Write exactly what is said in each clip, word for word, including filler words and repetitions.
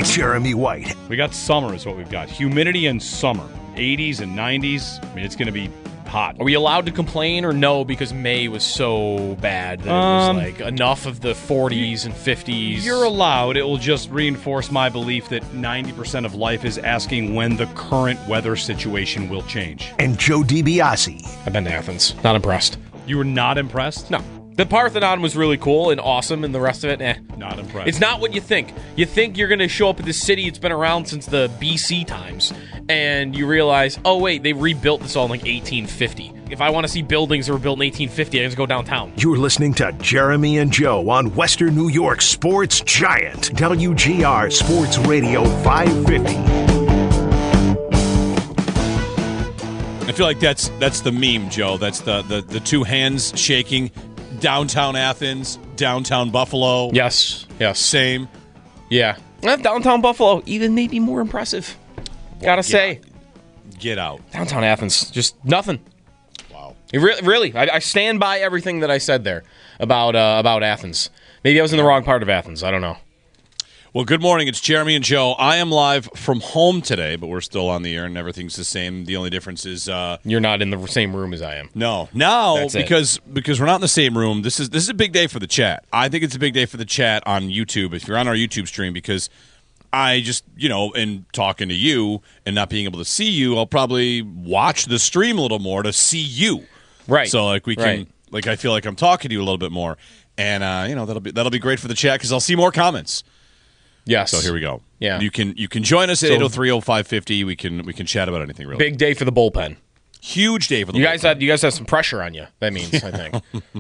Jeremy White. We got summer is what we've got. Humidity and summer. eighties and nineties. I mean, it's going to be hot. Are we allowed to complain or no because May was so bad that Um, it was like enough of the forties and fifties? You're allowed. It will just reinforce my belief that ninety percent of life is asking when the current weather situation will change. And Joe DiBiase. I've been to Athens. Not impressed. You were not impressed? No. The Parthenon was really cool and awesome, and the rest of it, eh. Not impressed. It's not what you think. You think you're going to show up at this city, it's been around since the B C times, and you realize, oh, wait, they rebuilt this all in like eighteen fifty. If I want to see buildings that were built in eighteen fifty, I have to go downtown. You're listening to Jeremy and Joe on Western New York Sports Giant, W G R Sports Radio five fifty. I feel like that's that's the meme, Joe. That's the, the, the two hands shaking. Downtown Athens, downtown Buffalo. Yes, yes. Same. Yeah. Eh, downtown Buffalo, even maybe more impressive. Gotta Get say. out. Get out. Downtown Athens, just nothing. Wow. It re- really, I, I stand by everything that I said there about uh, about Athens. Maybe I was in the wrong part of Athens. I don't know. Well, good morning. It's Jeremy and Joe. I am live from home today, but we're still on the air and everything's the same. The only difference is uh, You're not in the same room as I am. no. Now That's it. because because we're not in the same room, this is this is a big day for the chat. I think it's a big day for the chat on YouTube if you're on our YouTube stream because I just, you know, in talking to you and not being able to see you, I'll probably watch the stream a little more to see you. Right. So like we can Right. like I feel like I'm talking to you a little bit more. And uh, you know, that'll be that'll be great for the chat cuz I'll see more comments. Yes. So here we go. Yeah. You can you can join us at So- eight oh three oh five fifty. We can we can chat about anything really. Big day for the bullpen. Huge day for the You guys bullpen. had you guys have some pressure on you. That means I think.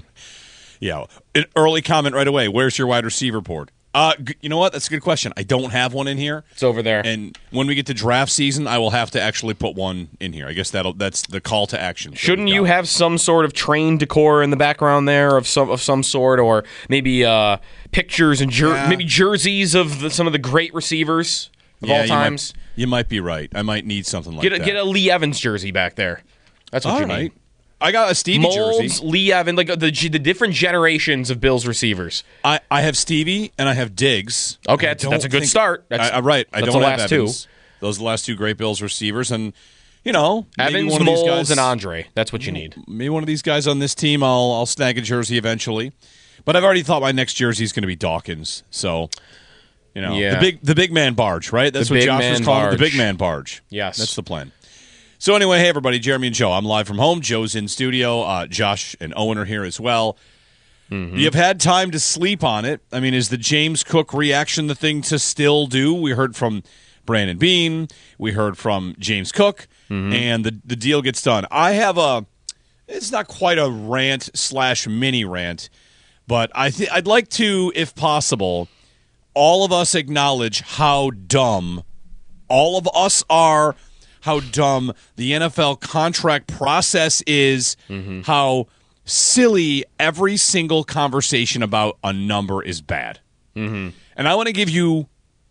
Yeah. An early comment right away. Where's your wide receiver board? Uh, g- you know what? That's a good question. I don't have one in here. It's over there. And when we get to draft season, I will have to actually put one in here. I guess that'll that's the call to action. that Shouldn't we've you got. have some sort of train decor in the background there of some of some sort, or maybe uh, pictures and jer- Yeah. maybe jerseys of the, some of the great receivers of Yeah, all you times? might, you might be right. I might need something like Get a, that. get a Lee Evans jersey back there. That's what All you right. need. I got a Stevie Molds, jersey. Lee Evans, like the the different generations of Bills receivers. I, I have Stevie and I have Diggs. Okay, I that's, don't that's a good think- start. That's, I, I, right. I that's don't the have last Evans. two. Those are the last two great Bills receivers, and you know, maybe Evans, one of these Molds, guys, and Andre. That's what you need. Maybe one of these guys on this team, I'll I'll snag a jersey eventually. But I've already thought my next jersey is going to be Dawkins. So, you know, Yeah. the big the big man barge, right? That's The what big Josh was man calling it, the barge. big man barge. Yes. That's the plan. So anyway, hey everybody, Jeremy and Joe. I'm live from home. Joe's in studio. Uh, Josh and Owen are here as well. Mm-hmm. You've had time to sleep on it. I mean, is the James Cook reaction the thing to still do? We heard from Brandon Beane. We heard from James Cook. Mm-hmm. And the, the deal gets done. I have a, it's not quite a rant slash mini rant, but I th- I'd like to, if possible, all of us acknowledge how dumb all of us are, how dumb the N F L contract process is, Mm-hmm. how silly every single conversation about a number is bad. Mm-hmm. And I want to give you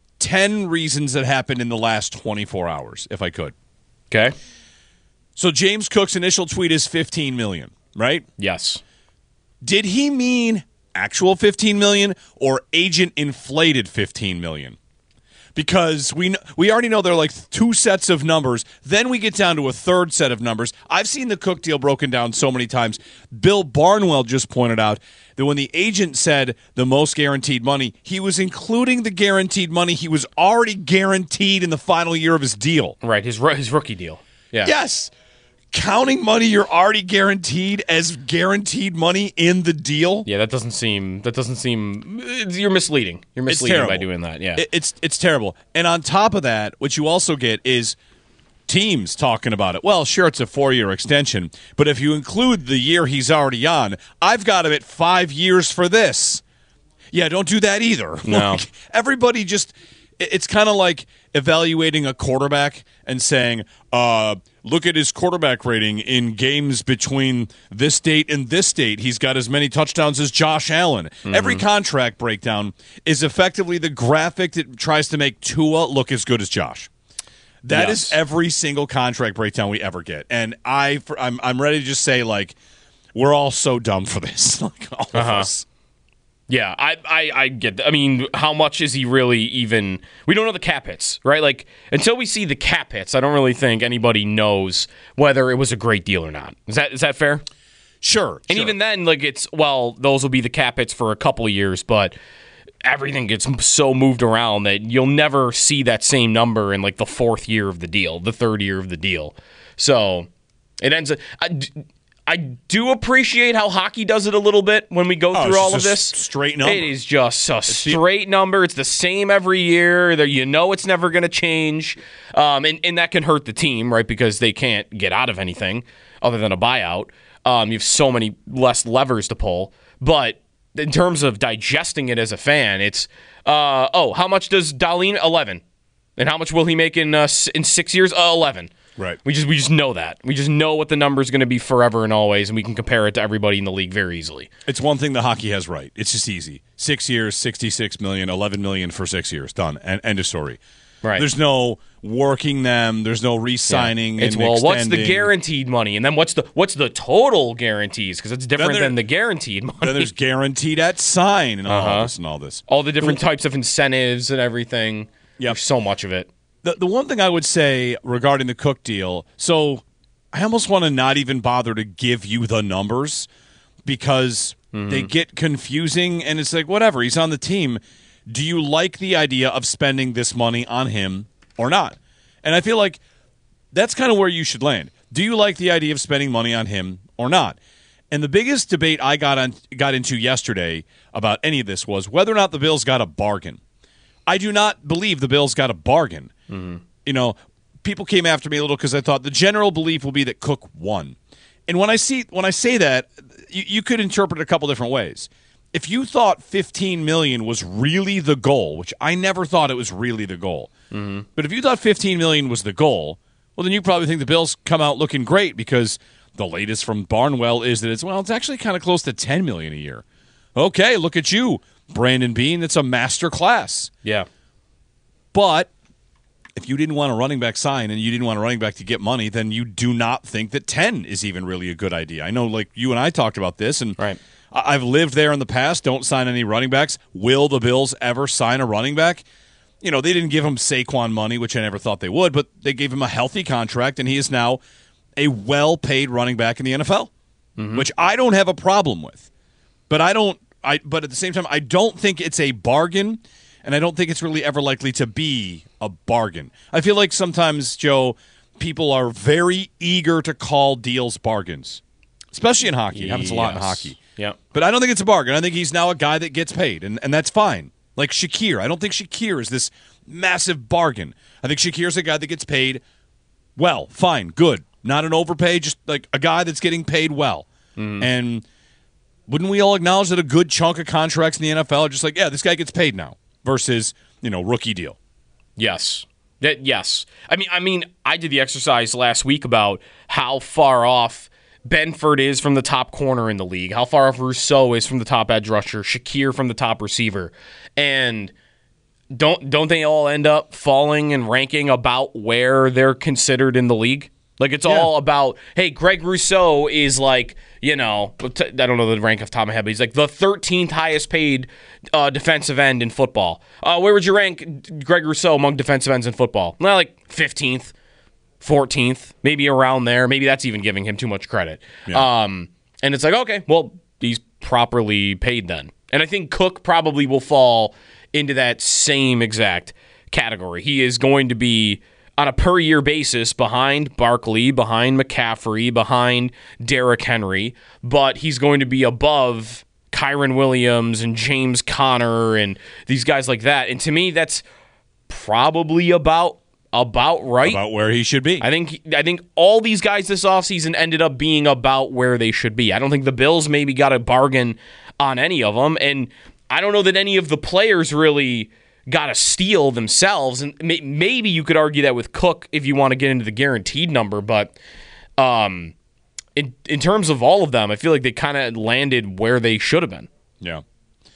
ten reasons that happened in the last twenty-four hours, if I could. Okay. So James Cook's initial tweet is fifteen million dollars, right? Yes. Did he mean actual fifteen million dollars or agent inflated fifteen million dollars? Because we kn- we already know there are like two sets of numbers. Then we get down to a third set of numbers. I've seen the Cook deal broken down so many times. Bill Barnwell just pointed out that when the agent said the most guaranteed money, he was including the guaranteed money he was already guaranteed in the final year of his deal. Right. His ro- his rookie deal. Yeah. Yes. Counting money you're already guaranteed as guaranteed money in the deal. Yeah, that doesn't seem. That doesn't seem. You're misleading. You're It's misleading by terrible. doing that. Yeah. It- It's it's terrible. And on top of that, what you also get is teams talking about it. Well, sure, it's a four-year extension, but if you include the year he's already on, I've got him at five years for this. Yeah, don't do that either. No. Like, everybody just, it- it's kind of like evaluating a quarterback and saying, uh, look at his quarterback rating in games between this date and this date. He's got as many touchdowns as Josh Allen. Mm-hmm. Every contract breakdown is effectively the graphic that tries to make Tua look as good as Josh. That Yes. is every single contract breakdown we ever get. And I, for, I'm, I'm ready to just say, like, we're all so dumb for this. Like, all of Uh-huh. us. Yeah, I, I, I get that. I mean, how much is he really even... We don't know the cap hits, right? Like, until we see the cap hits, I don't really think anybody knows whether it was a great deal or not. Is that is that fair? Sure. And sure. even then, like, it's, well, those will be the cap hits for a couple of years, but everything gets so moved around that you'll never see that same number in, like, the fourth year of the deal, the third year of the deal. So, it ends... I, I do appreciate how hockey does it a little bit when we go Oh, through it's all of just a this. straight number. It is just a straight number. It's the same every year. That you know it's never going to change, um, and and that can hurt the team, right? Because they can't get out of anything other than a buyout. Um, you have so many less levers to pull. But in terms of digesting it as a fan, it's uh, oh, how much does Dahlin? eleven, and how much will he make in uh, in six years? Uh, eleven. Right. We just we just know that. We just know what the number is going to be forever and always, and we can compare it to everybody in the league very easily. It's one thing that hockey has right. It's just easy. Six years, sixty-six million, eleven million for six years. Done. And end of story. Right. There's no working them. There's no re-signing. Yeah. It's and well, extending. what's the guaranteed money, and then what's the what's the total guarantees? Because it's different there, than the guaranteed money. Then there's guaranteed at sign and all Uh-huh. this and all this. All the different types of incentives and everything. Yep. There's so much of it. The the one thing I would say regarding the Cook deal, so I almost want to not even bother to give you the numbers because mm-hmm. they get confusing, and it's like, whatever, he's on the team. Do you like the idea of spending this money on him or not? And I feel like that's kind of where you should land. Do you like the idea of spending money on him or not? And the biggest debate I got on got into yesterday about any of this was whether or not the Bills got a bargain. I do not believe the Bills got a bargain. Mm-hmm. You know, people came after me a little because I thought the general belief will be that Cook won. And when I see when I say that, you, you could interpret it a couple different ways. If you thought fifteen million dollars was really the goal, which I never thought it was really the goal, mm-hmm. but if you thought fifteen million dollars was the goal, well, then you probably think the Bills come out looking great because the latest from Barnwell is that it's, well, it's actually kind of close to ten million dollars a year. Okay, look at you, Brandon Beane. It's a master class. Yeah. But if you didn't want a running back sign and you didn't want a running back to get money, then you do not think that ten is even really a good idea. I know, like, you and I talked about this, and right. I- I've lived there in the past. Don't sign any running backs. Will the Bills ever sign a running back? You know, they didn't give him Saquon money, which I never thought they would, but they gave him a healthy contract, and he is now a well-paid running back in the N F L, mm-hmm. which I don't have a problem with. But I don't. I. But at the same time, I don't think it's a bargain. And I don't think it's really ever likely to be a bargain. I feel like sometimes, Joe, people are very eager to call deals bargains, especially in hockey. It happens a lot in hockey. Yeah. But I don't think it's a bargain. I think he's now a guy that gets paid, and, and that's fine. Like Shakir. I don't think Shakir is this massive bargain. I think Shakir's a guy that gets paid well, fine, good. Not an overpay, just like a guy that's getting paid well. Mm. And wouldn't we all acknowledge that a good chunk of contracts in the N F L are just like, yeah, this guy gets paid now? Versus, you know, rookie deal. Yes. That, yes. I mean, I mean, I did the exercise last week about how far off Benford is from the top corner in the league, how far off Rousseau is from the top edge rusher, Shakir from the top receiver. And don't don't they all end up falling and ranking about where they're considered in the league? Like, it's yeah. all about, hey, Greg Rousseau is like, you know, I don't know the rank off the top of my head, but he's like the thirteenth highest paid uh, defensive end in football. Uh, where would you rank Greg Rousseau among defensive ends in football? Well, like fifteenth, fourteenth, maybe around there. Maybe that's even giving him too much credit. Yeah. Um, and it's like, okay, well, he's properly paid then. And I think Cook probably will fall into that same exact category. He is going to be on a per-year basis behind Barkley, behind McCaffrey, behind Derrick Henry, but he's going to be above Kyron Williams and James Conner and these guys like that. And to me, that's probably about about right. About where he should be. I think I think all these guys this offseason ended up being about where they should be. I don't think the Bills maybe got a bargain on any of them, and I don't know that any of the players really got a steal themselves, and may, maybe you could argue that with Cook if you want to get into the guaranteed number, but um, in in terms of all of them, I feel like they kind of landed where they should have been. Yeah,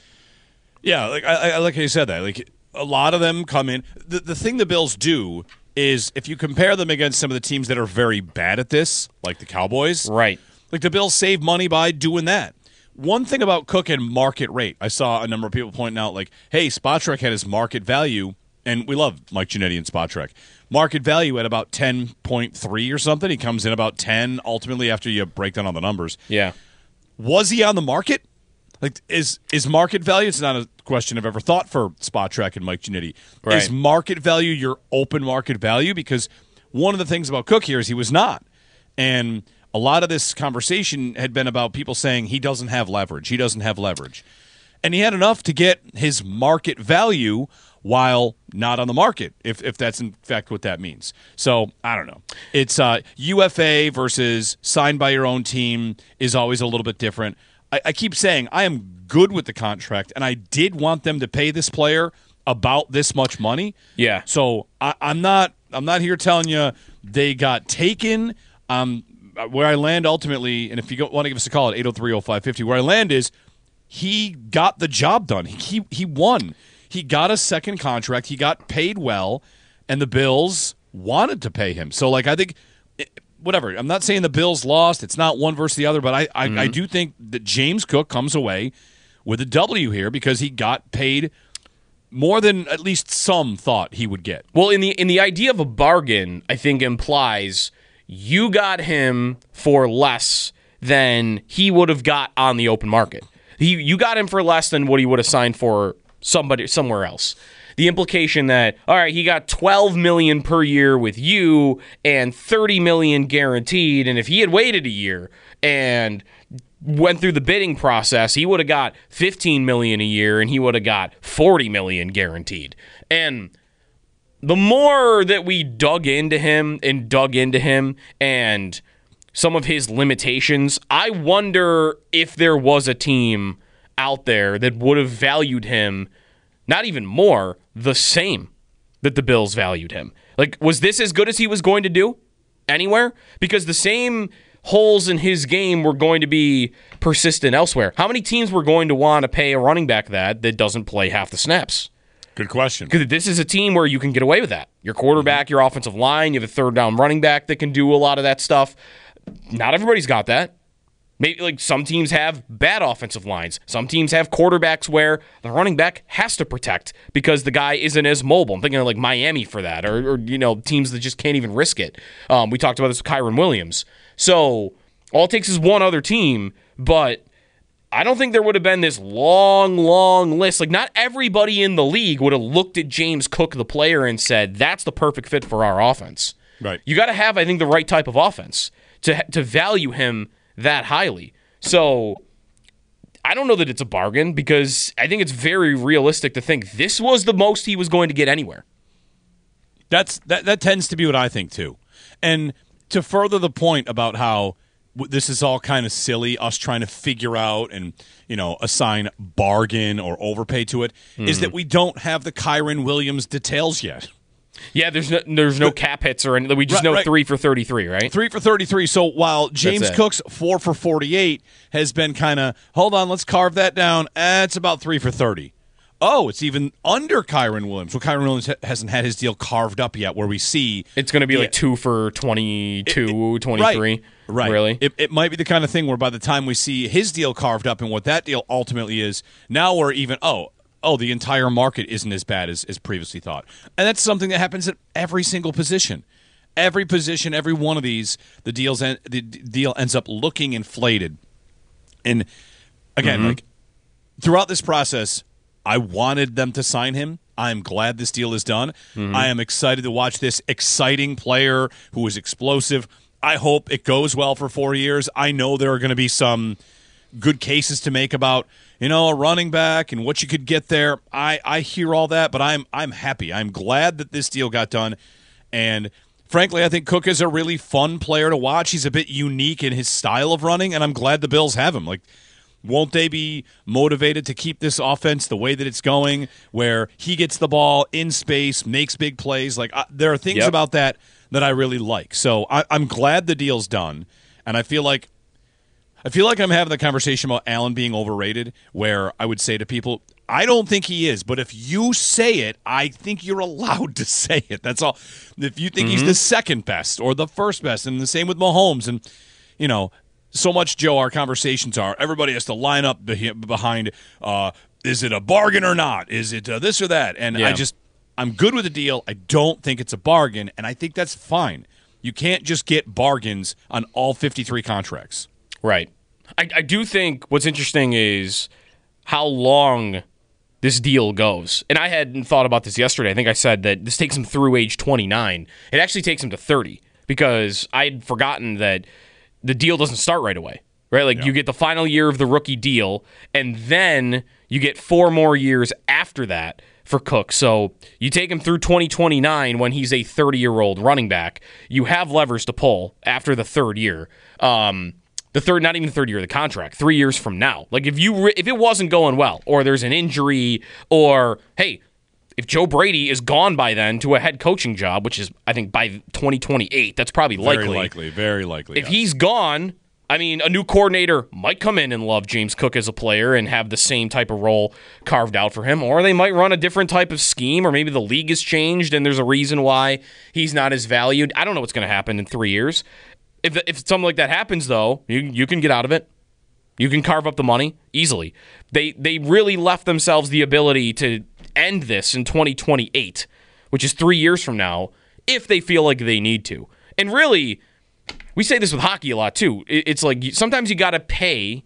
yeah. Like I, I like how you said that. Like a lot of them come in. The the thing the Bills do is if you compare them against some of the teams that are very bad at this, like the Cowboys, right? Like the Bills save money by doing that. one thing about Cook and market rate, I saw a number of people pointing out, like, hey, Spotrac had his market value, and we love Mike Giannetti and Spotrac. Market value at about ten point three or something. He comes in about ten, ultimately, after you break down all the numbers. Yeah. Was he on the market? Like, is is market value? It's not a question I've ever thought for Spotrac and Mike Giannetti. Right. Is market value your open market value? Because one of the things about Cook here is he was not. And a lot of this conversation had been about people saying he doesn't have leverage. He doesn't have leverage. And he had enough to get his market value while not on the market, if if that's in fact what that means. So, I don't know. It's uh, U F A versus signed by your own team is always a little bit different. I, I keep saying I am good with the contract, and I did want them to pay this player about this much money. Yeah. So, I, I'm not I'm not here telling you they got taken. Um, where I land ultimately, and if you go, want to give us a call at eight oh three oh five five oh, where I land is he got the job done. He he won. He got a second contract. He got paid well, and the Bills wanted to pay him. So, like, I think, whatever. I'm not saying the Bills lost. It's not one versus the other, but I, I, mm-hmm. I do think that James Cook comes away with a W here because he got paid more than at least some thought he would get. Well, in the in the idea of a bargain, I think implies you got him for less than he would have got on the open market. He, you got him for less than what he would have signed for somebody somewhere else. The implication that, all right, he got twelve million dollars per year with you and thirty million dollars guaranteed, and if he had waited a year and went through the bidding process, he would have got fifteen million dollars a year and he would have got forty million dollars guaranteed. And the more that we dug into him and dug into him and some of his limitations, I wonder if there was a team out there that would have valued him, not even more, the same that the Bills valued him. Like, was this as good as he was going to do anywhere? Because the same holes in his game were going to be persistent elsewhere. How many teams were going to want to pay a running back that that doesn't play half the snaps? Good question. Because this is a team where you can get away with that. Your quarterback, your offensive line, you have a third down running back that can do a lot of that stuff. Not everybody's got that. Maybe like some teams have bad offensive lines. Some teams have quarterbacks where the running back has to protect because the guy isn't as mobile. I'm thinking of like Miami for that, or, or you know, teams that just can't even risk it. Um, we talked about this with Kyron Williams. So all it takes is one other team, but I don't think there would have been this long, long list. Like, not everybody in the league would have looked at James Cook, the player, and said, that's the perfect fit for our offense. Right. You got to have, I think, the right type of offense to to value him that highly. So I don't know that it's a bargain because I think it's very realistic to think this was the most he was going to get anywhere. That's that, that tends to be what I think, too. And to further the point about how this is all kind of silly, us trying to figure out and, you know, assign bargain or overpay to it, mm-hmm. is that we don't have the Kyron Williams details yet. Yeah, there's no there's no cap hits or anything. We just right, know right. three for thirty-three, right? Three for thirty-three. So while James Cook's four for forty-eight has been kind of, hold on, let's carve that down. Eh, it's about three for thirty. Oh, it's even under Kyron Williams. Well, Kyron Williams ha- hasn't had his deal carved up yet where we see. It's going to be the, like two for twenty-two, it, it, twenty-three. Right. Right. Really? It, it might be the kind of thing where by the time we see his deal carved up and what that deal ultimately is, now we're even, oh, oh, the entire market isn't as bad as, as previously thought. And that's something that happens at every single position. Every position, every one of these, the deals en- the deal ends up looking inflated. And again, mm-hmm. like throughout this process, I wanted them to sign him. I'm glad this deal is done. Mm-hmm. I am excited to watch this exciting player who is explosive. I hope it goes well for four years. I know there are going to be some good cases to make about, you know, a running back and what you could get there. I, I hear all that, but I'm I'm happy. I'm glad that this deal got done. And frankly, I think Cook is a really fun player to watch. He's a bit unique in his style of running, and I'm glad the Bills have him. Like, won't they be motivated to keep this offense the way that it's going, where he gets the ball in space, makes big plays? Like, uh, there are things yep. about that that I really like. So I, I'm glad the deal's done, and I feel like I feel like I'm having the conversation about Allen being overrated, where I would say to people, I don't think he is, but if you say it, I think you're allowed to say it. That's all. If you think mm-hmm. he's the second best or the first best, and the same with Mahomes, and, you know, so much, Joe, our conversations are, everybody has to line up behind, uh, is it a bargain or not? Is it uh, this or that? And yeah. I just, I'm good with the deal. I don't think it's a bargain, and I think that's fine. You can't just get bargains on all fifty-three contracts. Right. I, I do think what's interesting is how long this deal goes. And I hadn't thought about this yesterday. I think I said that this takes him through age twenty-nine. It actually takes him to thirty because I'd forgotten that the deal doesn't start right away. Right? Like, yeah. you get the final year of the rookie deal, and then you get four more years after that for Cook. So you take him through twenty twenty-nine when he's a thirty-year-old running back. You have levers to pull after the third year. Um, the third, not even the third year of the contract, three years from now. Like, if you re- if it wasn't going well, or there's an injury, or, hey, if Joe Brady is gone by then to a head coaching job, which is, I think, by twenty twenty-eight, that's probably likely. Very likely, very likely. If yes. he's gone, I mean, a new coordinator might come in and love James Cook as a player and have the same type of role carved out for him, or they might run a different type of scheme, or maybe the league has changed and there's a reason why he's not as valued. I don't know what's going to happen in three years. If if something like that happens, though, you you can get out of it. You can carve up the money easily. They they really left themselves the ability to end this in twenty twenty-eight, which is three years from now, if they feel like they need to. And really, we say this with hockey a lot, too. It's like sometimes you got to pay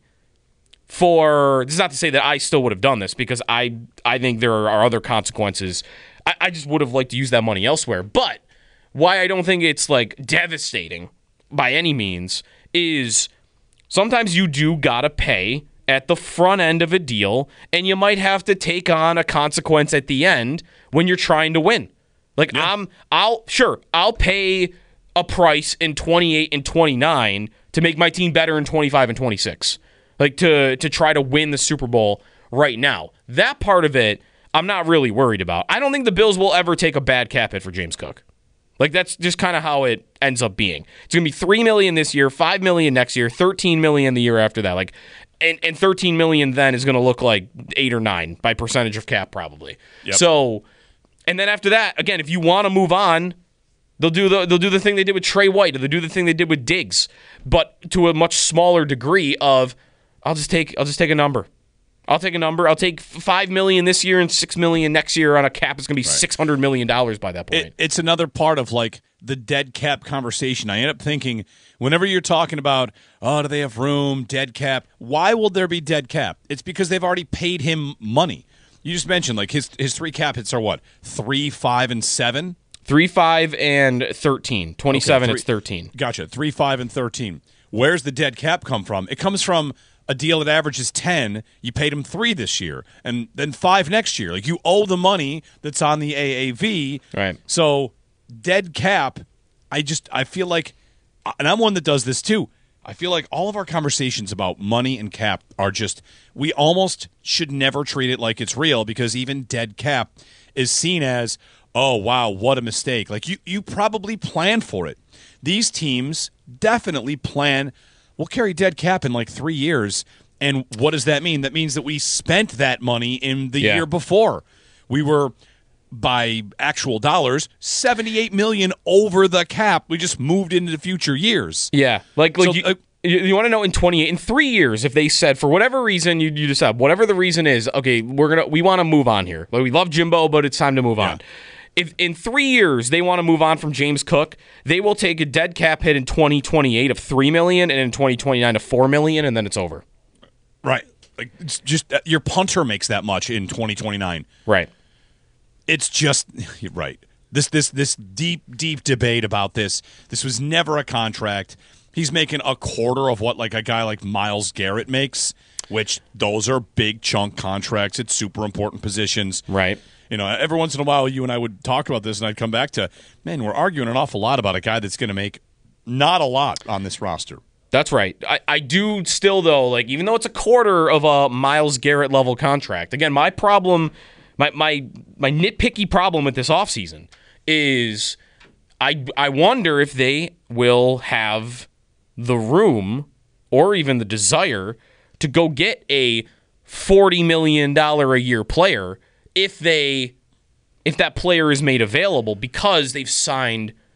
for – this is not to say that I still would have done this because I I think there are other consequences. I, I just would have liked to use that money elsewhere. But why I don't think it's like devastating by any means is sometimes you do got to pay at the front end of a deal, and you might have to take on a consequence at the end when you're trying to win. Like, yeah. I'm, I'll, sure, I'll pay – a price in twenty-eight and twenty-nine to make my team better in twenty-five and twenty-six. Like, to to try to win the Super Bowl right now. That part of it, I'm not really worried about. I don't think the Bills will ever take a bad cap hit for James Cook. Like, that's just kind of how it ends up being. It's going to be three million dollars this year, five million dollars next year, thirteen million dollars the year after that. Like, and, and thirteen million dollars then is going to look like eight or nine by percentage of cap probably. Yep. So, and then after that, again, if you want to move on, They'll do the they'll do the thing they did with Trey White, or they'll do the thing they did with Diggs, but to a much smaller degree of I'll just take I'll just take a number. I'll take a number. I'll take five million this year and six million next year on a cap. It's gonna be right. six hundred million dollars by that point. It, it's another part of like the dead cap conversation. I end up thinking whenever you're talking about, oh, do they have room, dead cap? Why will there be dead cap? It's because they've already paid him money. You just mentioned like his his three cap hits are what? Three, five, and seven? Three, five, and thirteen. twenty-seven, okay, three, it's thirteen. Gotcha. Three, five, and thirteen. Where's the dead cap come from? It comes from a deal that averages ten. You paid him three this year, and then five next year. Like, you owe the money that's on the A A V. Right. So, dead cap, I just, I feel like, and I'm one that does this too. I feel like all of our conversations about money and cap are just, we almost should never treat it like it's real, because even dead cap is seen as, oh, wow, what a mistake. Like, you, you probably planned for it. These teams definitely plan, we'll carry dead cap in like three years. And what does that mean? That means that we spent that money in the yeah. year before. We were, by actual dollars, seventy-eight million dollars over the cap. We just moved into the future years. Yeah. Like, like so, you, uh, you, you want to know in twenty-eight, in three years, if they said, for whatever reason, you, you decide, whatever the reason is, okay, we're gonna we want to move on here. Like, we love Jimbo, but it's time to move yeah. on. If in three years they want to move on from James Cook, they will take a dead cap hit in twenty twenty-eight of three million dollars and in twenty twenty-nine of four million dollars, and then it's over. Right. Like, it's just uh, your punter makes that much in twenty twenty-nine. Right. It's just right. This this this deep deep debate about this. This was never a contract. He's making a quarter of what like a guy like Myles Garrett makes, which those are big chunk contracts at super important positions. Right. You know, every once in a while, you and I would talk about this, and I'd come back to, man, we're arguing an awful lot about a guy that's going to make not a lot on this roster. That's right. I, I do still, though, like, even though it's a quarter of a Myles Garrett level contract, again, my problem, my my my nitpicky problem with this offseason is I I wonder if they will have the room or even the desire to go get a forty million dollars a year player if they if that player is made available, because they've signed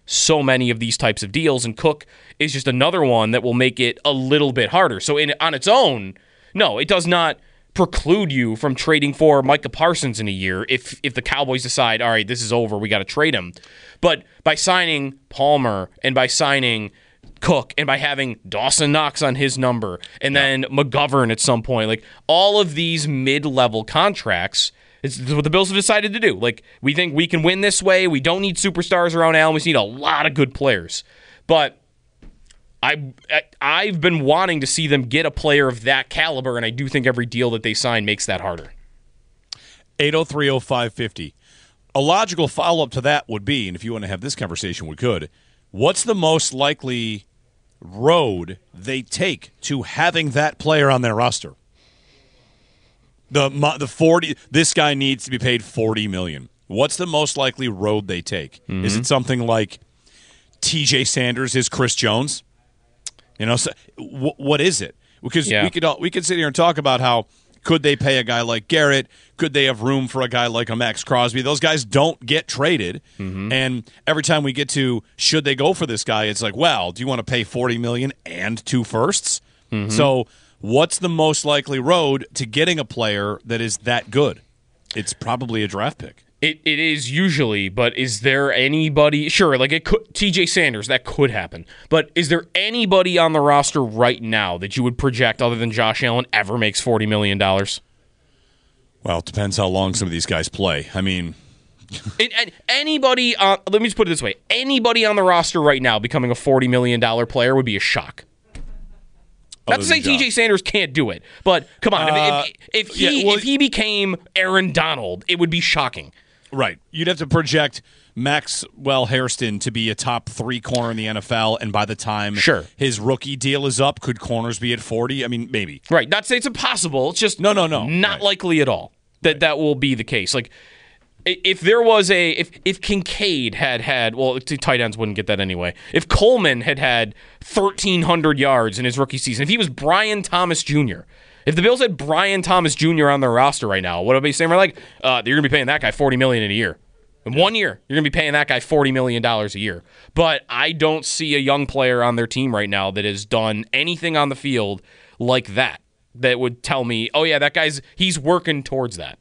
so many of these types of deals, and Cook is just another one that will make it a little bit harder. So in on its own, no, it does not preclude you from trading for Micah Parsons in a year if if the Cowboys decide, all right, this is over, we got to trade him. But by signing Palmer and by signing Cook and by having Dawson Knox on his number and then McGovern at some point, like all of these mid-level contracts, it's what the Bills have decided to do. Like, we think we can win this way. We don't need superstars around Allen. We just need a lot of good players. But I, I've been wanting to see them get a player of that caliber, and I do think every deal that they sign makes that harder. eight oh three oh five fifty. A logical follow-up to that would be, and if you want to have this conversation, we could, what's the most likely road they take to having that player on their roster? The the forty. This guy needs to be paid forty million dollars. What's the most likely road they take? Mm-hmm. Is it something like T J Sanders is Chris Jones? You know, so, w- what is it? Because yeah. we could all, we could sit here and talk about how could they pay a guy like Garrett? Could they have room for a guy like a Max Crosby? Those guys don't get traded. Mm-hmm. And every time we get to should they go for this guy, it's like, well, do you want to pay forty million dollars and two firsts? Mm-hmm. So what's the most likely road to getting a player that is that good? It's probably a draft pick. It it is usually, but is there anybody? Sure, like it could, T J Sanders, that could happen. But is there anybody on the roster right now that you would project, other than Josh Allen, ever makes forty million dollars? Well, it depends how long some of these guys play. I mean, it, and anybody. On, let me just put it this way: anybody on the roster right now becoming a forty million dollar player would be a shock. Not to say T J Sanders can't do it, but come on, uh, if, if, if he yeah, well, if he became Aaron Donald, it would be shocking. Right. You'd have to project Maxwell Hairston to be a top three corner in the N F L, and by the time sure. his rookie deal is up, could corners be at forty? I mean, maybe. Right. Not to say it's impossible. It's just no, no, no. not right. likely at all that right. that will be the case. Like, if there was a if if Kincaid had had well, tight ends wouldn't get that anyway. If Coleman had had thirteen hundred yards in his rookie season, if he was Brian Thomas Junior, if the Bills had Brian Thomas Junior on their roster right now, what would I be saying? We're like, uh, you're gonna be paying that guy forty million dollars in a year. In one year, you're gonna be paying that guy forty million dollars a year. But I don't see a young player on their team right now that has done anything on the field like that that would tell me, oh yeah, that guy's he's working towards that.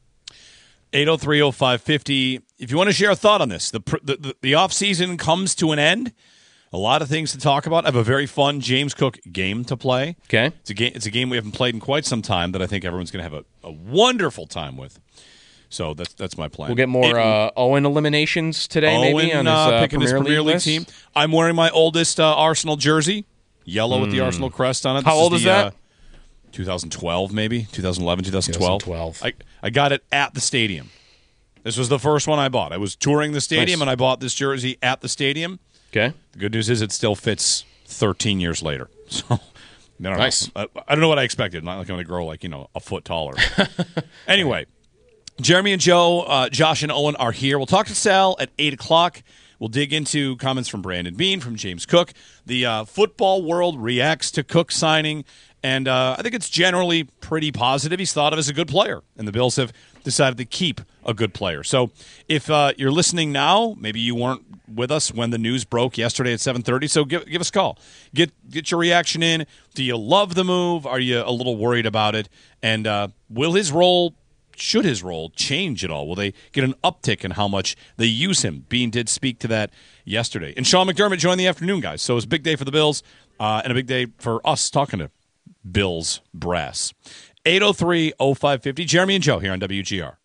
eight oh three oh five fifty. If you want to share a thought on this, the, the, the, the offseason comes to an end. A lot of things to talk about. I have a very fun James Cook game to play. Okay. It's a game, it's a game we haven't played in quite some time that I think everyone's going to have a, a wonderful time with. So that's that's my plan. We'll get more it, uh, Owen eliminations today, Owen, maybe, on his, uh, picking Premier, his Premier League, League team. I'm wearing my oldest uh, Arsenal jersey, yellow mm. with the Arsenal crest on it. How this old is, is the, that? Uh, twenty twelve, maybe? twenty eleven, twenty twelve? twenty twelve. I, I got it at the stadium. This was the first one I bought. I was touring the stadium, nice. and I bought this jersey at the stadium. Okay. The good news is it still fits thirteen years later. So, I don't nice. know. I, I don't know what I expected. Not like I'm going to grow like, you know, a foot taller. Anyway, Jeremy and Joe, uh, Josh and Owen are here. We'll talk to Sal at eight o'clock. We'll dig into comments from Brandon Beane, from James Cook. The uh, football world reacts to Cook signing, and uh, I think it's generally pretty positive. He's thought of as a good player, and the Bills have decided to keep a good player. So if uh, you're listening now, maybe you weren't with us when the news broke yesterday at seven thirty, so give, give us a call. Get get your reaction in. Do you love the move? Are you a little worried about it? And uh, will his role, should his role change at all? Will they get an uptick in how much they use him? Bean did speak to that yesterday. And Sean McDermott joined the afternoon, guys. So it was a big day for the Bills uh, and a big day for us talking to Bills brass. eight oh three oh five fifty. Jeremy and Joe here on W G R.